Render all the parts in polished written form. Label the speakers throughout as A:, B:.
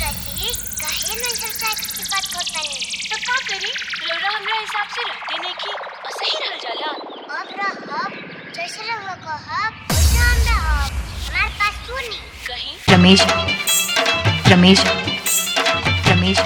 A: जी काहे नजर टैक्स की बात करतानी
B: तो का करी रउरा हमरा हिसाब से रहते नहीं की और सही रहल जाला।
A: अब रहब जैसे रहुआ कहब वैसे हम रहब हमारे पास सुनी
B: कहीं
C: रमेश रमेश रमेश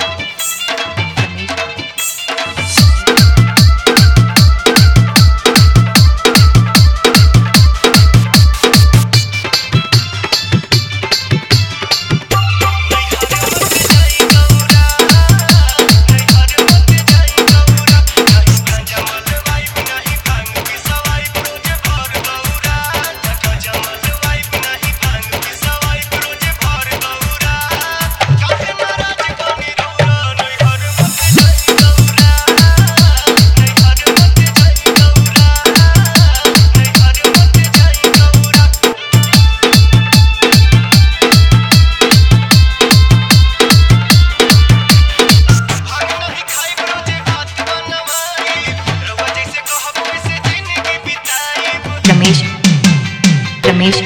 C: रमेश रमेश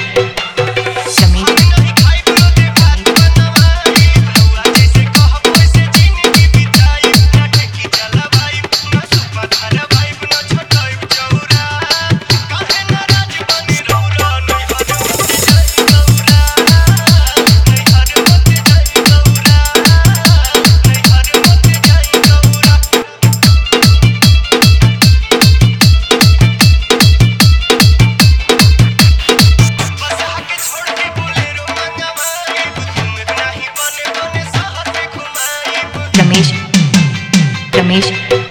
C: रमेश रमेश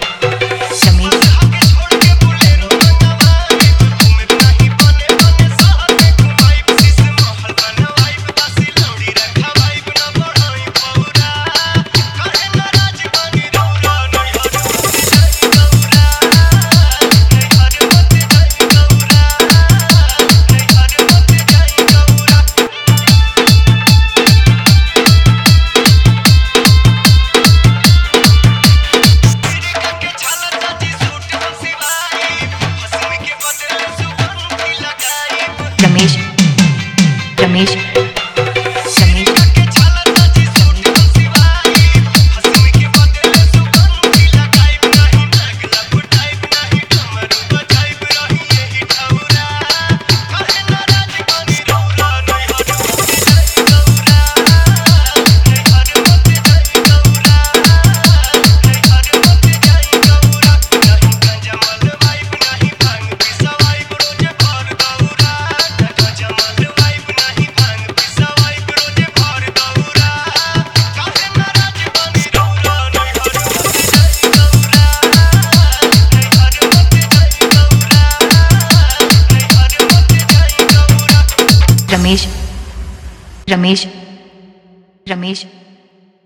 C: रमेश रमेश रमेश रमेश रमेश